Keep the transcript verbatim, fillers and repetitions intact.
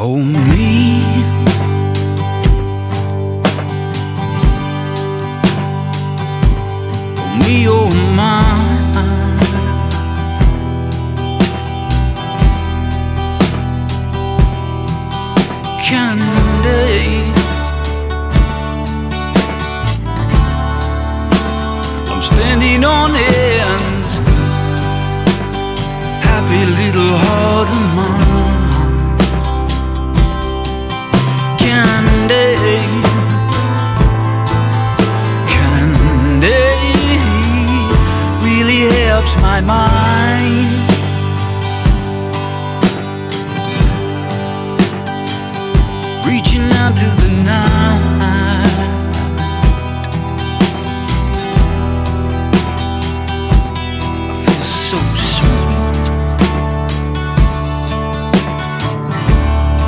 Oh me, oh me, oh my. Candy, I'm standing on end, happy little heart of mine. Candy, candy really helps my mind. Reaching out to the night.